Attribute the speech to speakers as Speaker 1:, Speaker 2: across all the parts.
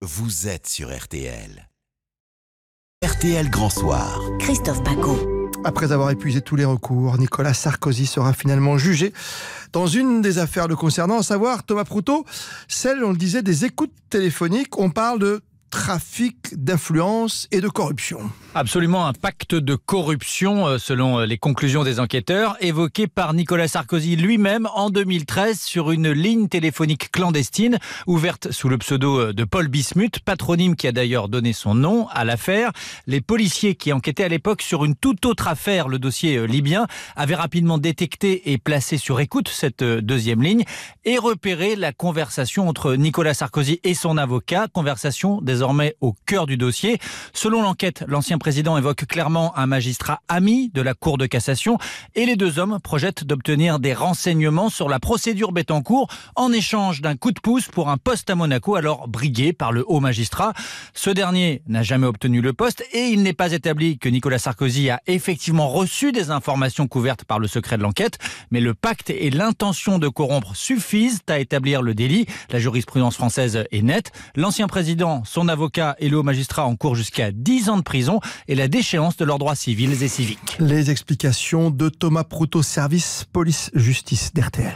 Speaker 1: vous êtes sur RTL. RTL Grand Soir.
Speaker 2: Christophe Paco.
Speaker 3: Après avoir épuisé tous les recours, Nicolas Sarkozy sera finalement jugé dans une des affaires le concernant, à savoir, Thomas Proutot, celle, on le disait, des écoutes téléphoniques. On parle de trafic d'influence et de corruption.
Speaker 4: Absolument, un pacte de corruption, selon les conclusions des enquêteurs, évoqué par Nicolas Sarkozy lui-même en 2013 sur une ligne téléphonique clandestine, ouverte sous le pseudo de Paul Bismuth, patronyme qui a d'ailleurs donné son nom à l'affaire. Les policiers qui enquêtaient à l'époque sur une toute autre affaire, le dossier libyen, avaient rapidement détecté et placé sur écoute cette deuxième ligne et repéré la conversation entre Nicolas Sarkozy et son avocat, conversation désormais au cœur du dossier. Selon l'enquête, l'ancien président évoque clairement un magistrat ami de la Cour de cassation et les deux hommes projettent d'obtenir des renseignements sur la procédure Bettencourt en échange d'un coup de pouce pour un poste à Monaco, alors brigué par le haut magistrat. Ce dernier n'a jamais obtenu le poste et il n'est pas établi que Nicolas Sarkozy a effectivement reçu des informations couvertes par le secret de l'enquête, mais le pacte et l'intention de corrompre suffisent à établir le délit. La jurisprudence française est nette. L'ancien président, son avocat et le haut magistrat encourent jusqu'à 10 ans de prison et la déchéance de leurs droits civils et civiques.
Speaker 3: Les explications de Thomas Proutot, service police-justice d'RTL.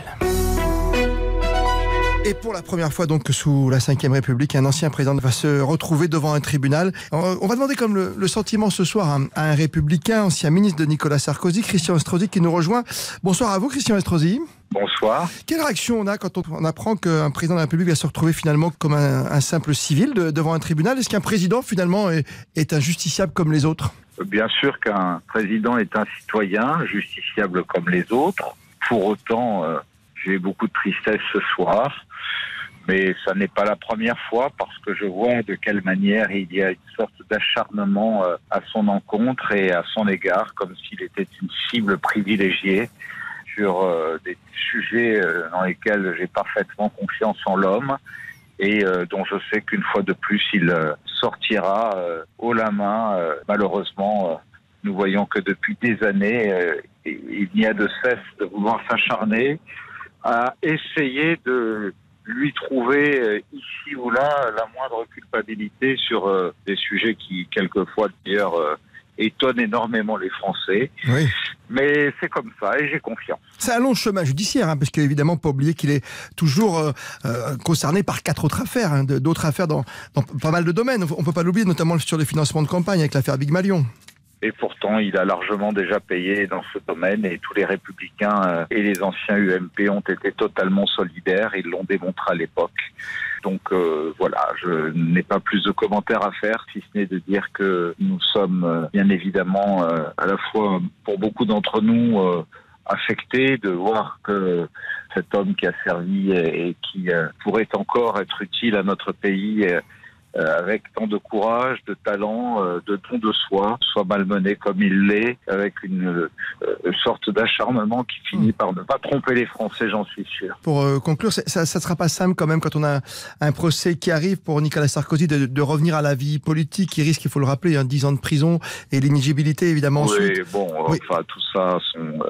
Speaker 3: Et pour la première fois donc sous la Ve République, un ancien président va se retrouver devant un tribunal. On va demander comme le sentiment ce soir à un républicain, ancien ministre de Nicolas Sarkozy, Christian Estrosi, qui nous rejoint. Bonsoir à vous, Christian Estrosi.
Speaker 5: Bonsoir.
Speaker 3: Quelle réaction on a quand on apprend qu'un président de la République va se retrouver finalement comme un simple civil devant un tribunal? Est-ce qu'un président finalement est injusticiable comme les autres?
Speaker 5: Bien sûr qu'un président est un citoyen, justiciable comme les autres. Pour autant, j'ai beaucoup de tristesse ce soir. Mais ça n'est pas la première fois parce que je vois de quelle manière il y a une sorte d'acharnement à son encontre et à son égard, comme s'il était une cible privilégiée sur des sujets dans lesquels j'ai parfaitement confiance en l'homme et dont je sais qu'une fois de plus il sortira haut la main. Malheureusement, nous voyons que depuis des années, il n'y a de cesse de vouloir s'acharner à essayer de lui trouver ici ou là la moindre culpabilité sur des sujets qui, quelquefois d'ailleurs, étonnent énormément les Français.
Speaker 3: Oui.
Speaker 5: Mais c'est comme ça et j'ai confiance.
Speaker 3: C'est un long chemin judiciaire, parce qu'évidemment, pas oublier qu'il est toujours concerné par 4 autres affaires, d'autres affaires dans pas mal de domaines. On ne peut pas l'oublier, notamment sur les financements de campagne avec l'affaire Big Malion.
Speaker 5: Et pourtant, il a largement déjà payé dans ce domaine et tous les Républicains et les anciens UMP ont été totalement solidaires. Ils l'ont démontré à l'époque. Donc voilà, je n'ai pas plus de commentaires à faire, si ce n'est de dire que nous sommes bien évidemment à la fois, pour beaucoup d'entre nous, affectés de voir que cet homme qui a servi et qui pourrait encore être utile à notre pays avec tant de courage, de talent, de don de soi, soit malmené comme il l'est, avec une sorte d'acharnement qui finit par ne pas tromper les Français, j'en suis sûr.
Speaker 3: Pour conclure, ça ne sera pas simple quand même quand on a un procès qui arrive pour Nicolas Sarkozy de revenir à la vie politique. Il risque, il faut le rappeler, 10 ans de prison et l'inéligibilité évidemment ensuite.
Speaker 5: Oui, bon, oui. Enfin tout ça,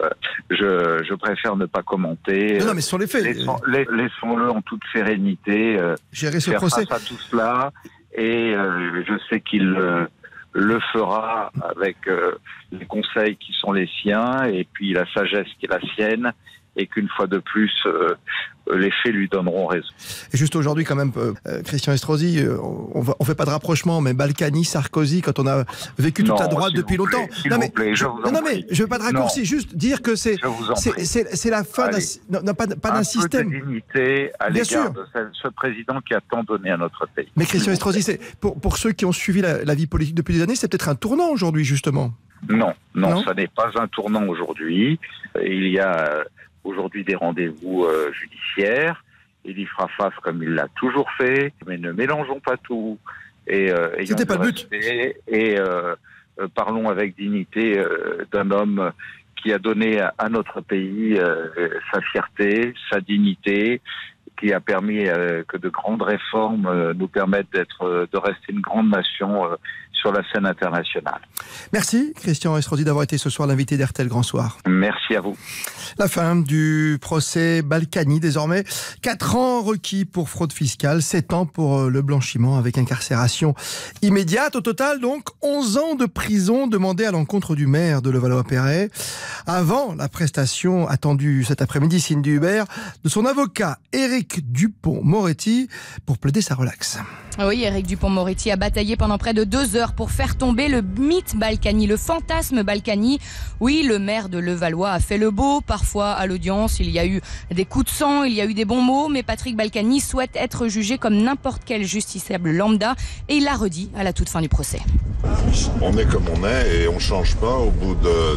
Speaker 5: je préfère ne pas commenter.
Speaker 3: Non, mais sur les faits.
Speaker 5: Laissons-le en toute sérénité.
Speaker 3: Gérer ce
Speaker 5: faire
Speaker 3: procès.
Speaker 5: Face à tout cela. Et je sais qu'il le fera avec les conseils qui sont les siens et puis la sagesse qui est la sienne et qu'une fois de plus, les faits lui donneront raison.
Speaker 3: Et juste aujourd'hui quand même, Christian Estrosi, on fait pas de rapprochement, mais Balkany, Sarkozy, quand on a vécu toute la droite depuis longtemps.
Speaker 5: Je
Speaker 3: veux pas de raccourci, juste dire que c'est la fin pas d'un système.
Speaker 5: Un peu de dignité à l'égard de ce président qui a tant donné à notre pays.
Speaker 3: Mais Christian Estrosi, c'est pour ceux qui ont suivi la vie politique depuis des années, c'est peut-être un tournant aujourd'hui justement.
Speaker 5: Non, ça n'est pas un tournant aujourd'hui. Il y a aujourd'hui des rendez-vous judiciaires. Il y fera face comme il l'a toujours fait, mais ne mélangeons pas tout.
Speaker 3: C'était pas le but.
Speaker 5: Et parlons avec dignité d'un homme qui a donné à notre pays sa fierté, sa dignité, qui a permis que de grandes réformes nous permettent de rester une grande nation sur la scène internationale.
Speaker 3: Merci Christian Estrosi d'avoir été ce soir l'invité d'RTL Grand Soir.
Speaker 5: Merci à vous.
Speaker 3: La fin du procès Balkany désormais. 4 ans requis pour fraude fiscale, 7 ans pour le blanchiment avec incarcération immédiate. Au total donc 11 ans de prison demandés à l'encontre du maire de Levallois-Perret. Avant la prestation attendue cet après-midi, Cindy Hubert, de son avocat Éric Dupond-Moretti pour plaider sa relaxe.
Speaker 2: Oui, Éric Dupond-Moretti a bataillé pendant près de 2 heures pour faire tomber le mythe Balkany, le fantasme Balkany. Oui, le maire de Levallois a fait le beau. Parfois, à l'audience, il y a eu des coups de sang, il y a eu des bons mots, mais Patrick Balkany souhaite être jugé comme n'importe quel justiciable lambda et il l'a redit à la toute fin du procès.
Speaker 6: On est comme on est et on change pas au bout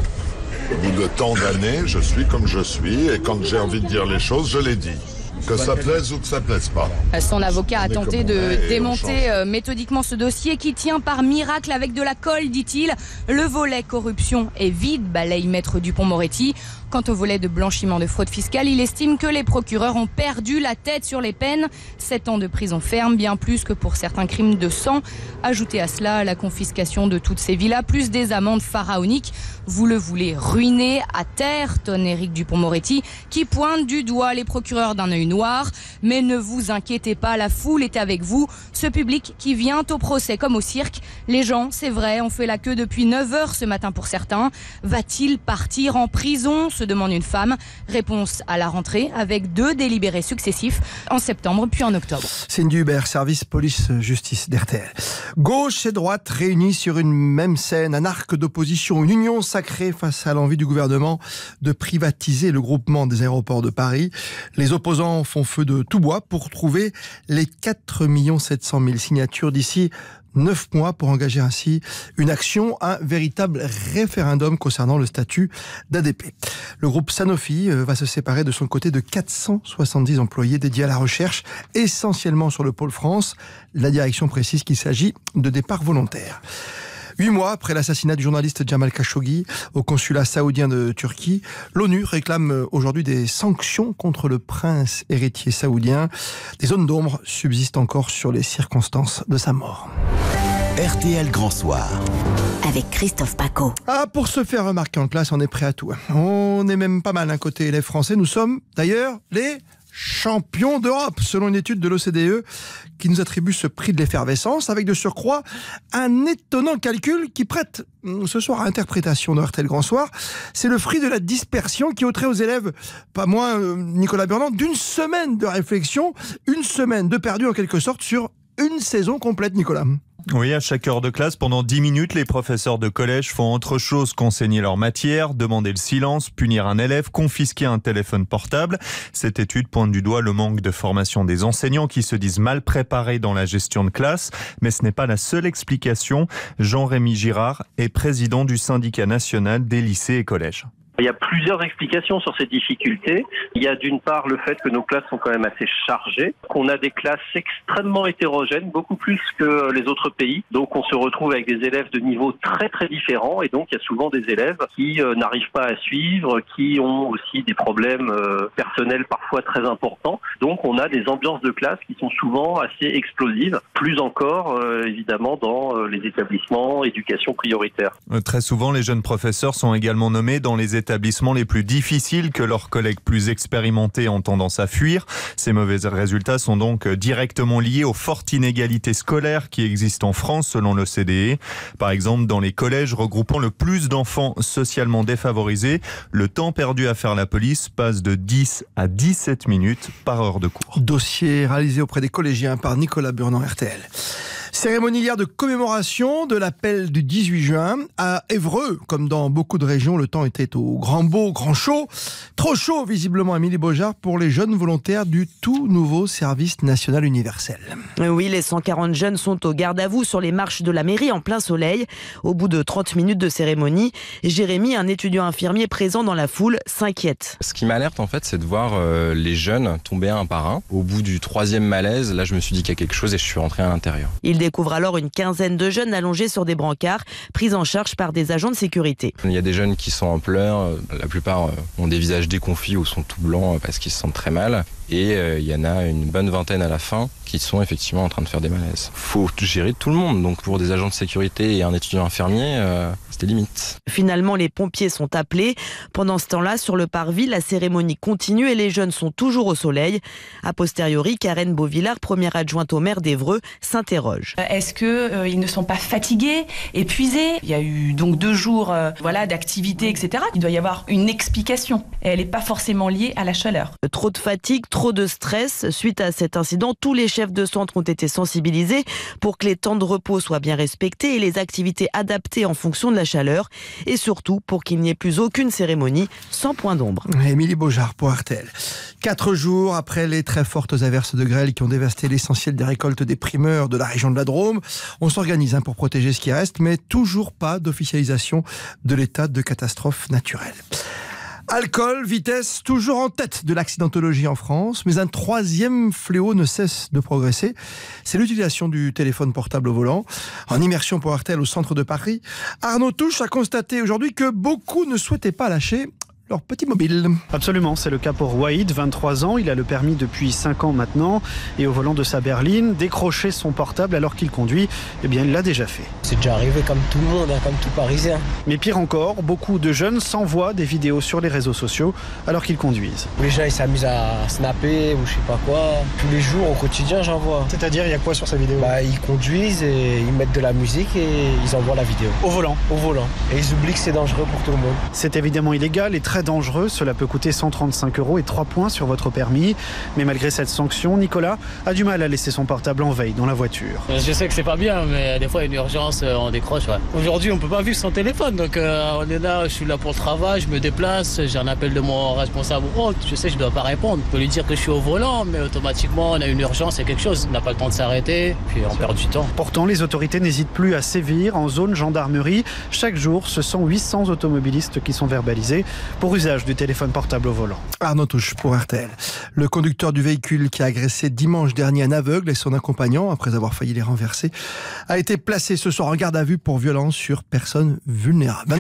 Speaker 6: de tant d'années. Je suis comme je suis et quand j'ai envie de dire les choses, je les dis. Que ça plaise ou que ça plaise pas.
Speaker 2: Son avocat a tenté de démonter méthodiquement ce dossier qui tient par miracle avec de la colle, dit-il. Le volet corruption est vide, balaye maître Dupond-Moretti. Quant au volet de blanchiment de fraude fiscale, il estime que les procureurs ont perdu la tête sur les peines. 7 ans de prison ferme, bien plus que pour certains crimes de sang. Ajoutez à cela la confiscation de toutes ces villas, plus des amendes pharaoniques. Vous le voulez ruiner à terre, tonne Éric Dupond-Moretti, qui pointe du doigt les procureurs d'un œil noir. Mais ne vous inquiétez pas, la foule est avec vous. Ce public qui vient au procès comme au cirque. Les gens, c'est vrai, ont fait la queue depuis 9 heures ce matin pour certains. Va-t-il partir en prison ? Se demande une femme. Réponse à la rentrée avec 2 délibérés successifs en septembre puis en octobre.
Speaker 3: Cindy Hubert, service police-justice d'RTL. Gauche et droite réunis sur une même scène, un arc d'opposition, une union sacrée face à l'envie du gouvernement de privatiser le groupement des aéroports de Paris. Les opposants font feu de tout bois pour trouver les 4 700 000 signatures d'ici 9 mois pour engager ainsi une action, un véritable référendum concernant le statut d'ADP. Le groupe Sanofi va se séparer de son côté de 470 employés dédiés à la recherche, essentiellement sur le pôle France. La direction précise qu'il s'agit de départs volontaires. 8 mois après l'assassinat du journaliste Jamal Khashoggi au consulat saoudien de Turquie, l'ONU réclame aujourd'hui des sanctions contre le prince héritier saoudien. Des zones d'ombre subsistent encore sur les circonstances de sa mort.
Speaker 1: RTL Grand Soir.
Speaker 7: Avec Christophe Paco.
Speaker 3: Pour se faire remarquer en classe, on est prêt à tout. On est même pas mal côté élèves français. Nous sommes d'ailleurs les champions d'Europe, selon une étude de l'OCDE qui nous attribue ce prix de l'effervescence, avec de surcroît un étonnant calcul qui prête ce soir à interprétation de RTL Grand Soir. C'est le fruit de la dispersion qui ôterait aux élèves, pas moins Nicolas Burnand, d'une semaine de réflexion, une semaine de perdu en quelque sorte sur une saison complète, Nicolas.
Speaker 8: Oui, à chaque heure de classe, pendant 10 minutes, les professeurs de collège font autre chose qu'enseigner leur matière, demander le silence, punir un élève, confisquer un téléphone portable. Cette étude pointe du doigt le manque de formation des enseignants qui se disent mal préparés dans la gestion de classe. Mais ce n'est pas la seule explication. Jean-Rémy Girard est président du syndicat national des lycées et collèges.
Speaker 9: Il y a plusieurs explications sur ces difficultés. Il y a d'une part le fait que nos classes sont quand même assez chargées, qu'on a des classes extrêmement hétérogènes, beaucoup plus que les autres pays. Donc on se retrouve avec des élèves de niveaux très très différents et donc il y a souvent des élèves qui n'arrivent pas à suivre, qui ont aussi des problèmes personnels parfois très importants. Donc on a des ambiances de classe qui sont souvent assez explosives, plus encore évidemment dans les établissements éducation prioritaire.
Speaker 8: Très souvent, les jeunes professeurs sont également nommés dans les établissements les plus difficiles que leurs collègues plus expérimentés ont tendance à fuir. Ces mauvais résultats sont donc directement liés aux fortes inégalités scolaires qui existent en France selon l'OCDE. Par exemple, dans les collèges regroupant le plus d'enfants socialement défavorisés, le temps perdu à faire la police passe de 10 à 17 minutes par heure de cours.
Speaker 3: Dossier réalisé auprès des collégiens par Nicolas Burnand, RTL. Cérémonie hier de commémoration de l'appel du 18 juin. À Évreux, comme dans beaucoup de régions, le temps était au grand beau, grand chaud. Trop chaud, visiblement, Émilie Beaujard, pour les jeunes volontaires du tout nouveau service national universel.
Speaker 10: Oui, les 140 jeunes sont au garde à vous sur les marches de la mairie en plein soleil. Au bout de 30 minutes de cérémonie, Jérémy, un étudiant infirmier présent dans la foule, s'inquiète.
Speaker 11: Ce qui m'alerte, en fait, c'est de voir les jeunes tomber un par un. Au bout du 3e malaise, là, je me suis dit qu'il y a quelque chose et je suis rentré à l'intérieur.
Speaker 10: Il découvre alors une quinzaine de jeunes allongés sur des brancards, pris en charge par des agents de sécurité.
Speaker 11: Il y a des jeunes qui sont en pleurs, la plupart ont des visages déconfits ou sont tout blancs parce qu'ils se sentent très mal. Et il y en a une bonne vingtaine à la fin qui sont effectivement en train de faire des malaises. Il faut gérer tout le monde, donc pour des agents de sécurité et un étudiant infirmier, c'était limite.
Speaker 10: Finalement, les pompiers sont appelés. Pendant ce temps-là, sur le parvis, la cérémonie continue et les jeunes sont toujours au soleil. A posteriori, Karen Beauvillard, première adjointe au maire d'Évreux, s'interroge.
Speaker 12: Est-ce qu'ils ne sont pas fatigués, épuisés? Il y a eu donc 2 jours d'activité, etc. Il doit y avoir une explication. Et elle n'est pas forcément liée à la chaleur.
Speaker 10: Trop de fatigue, trop de stress. Suite à cet incident, tous les chefs de centre ont été sensibilisés pour que les temps de repos soient bien respectés et les activités adaptées en fonction de la chaleur. Et surtout, pour qu'il n'y ait plus aucune cérémonie sans point d'ombre.
Speaker 3: Émilie Beaujard pour RTL. 4 jours après les très fortes averses de grêle qui ont dévasté l'essentiel des récoltes des primeurs de la région de la Drôme, on s'organise pour protéger ce qui reste, mais toujours pas d'officialisation de l'état de catastrophe naturelle. Alcool, vitesse, toujours en tête de l'accidentologie en France, mais un troisième fléau ne cesse de progresser. C'est l'utilisation du téléphone portable au volant. En immersion pour RTL au centre de Paris, Arnaud Touche a constaté aujourd'hui que beaucoup ne souhaitaient pas lâcher leur petit mobile.
Speaker 13: Absolument, c'est le cas pour Wahid, 23 ans. Il a le permis depuis 5 ans maintenant. Et au volant de sa berline, décrocher son portable alors qu'il conduit, eh bien, il l'a déjà fait.
Speaker 14: C'est déjà arrivé comme tout le monde, comme tout Parisien.
Speaker 13: Mais pire encore, beaucoup de jeunes s'envoient des vidéos sur les réseaux sociaux alors qu'ils conduisent.
Speaker 14: Les gens, ils s'amusent à snapper ou je sais pas quoi. Tous les jours, au quotidien, j'en vois.
Speaker 13: C'est-à-dire, il y a quoi sur ces vidéos?
Speaker 14: Ils conduisent et ils mettent de la musique et ils envoient la vidéo.
Speaker 13: Au volant?
Speaker 14: Au volant. Et ils oublient que c'est dangereux pour tout le monde.
Speaker 13: C'est évidemment illégal et très dangereux. Cela peut coûter 135 € et 3 points sur votre permis. Mais malgré cette sanction, Nicolas a du mal à laisser son portable en veille dans la voiture.
Speaker 15: Je sais que c'est pas bien, mais des fois, il y a une urgence, on décroche. Ouais. Aujourd'hui, on peut pas vivre sans téléphone. Donc, on est là, je suis là pour le travail, je me déplace, j'ai un appel de mon responsable. Je sais que je dois pas répondre. Je peux lui dire que je suis au volant, mais automatiquement, on a une urgence, c'est quelque chose. On n'a pas le temps de s'arrêter, puis on perd du temps.
Speaker 13: Pourtant, les autorités n'hésitent plus à sévir en zone gendarmerie. Chaque jour, ce sont 800 automobilistes qui sont verbalisés pour usage du téléphone portable au volant.
Speaker 3: Arnaud Touche pour RTL. Le conducteur du véhicule qui a agressé dimanche dernier un aveugle et son accompagnant, après avoir failli les renverser, a été placé ce soir en garde à vue pour violence sur personne vulnérable.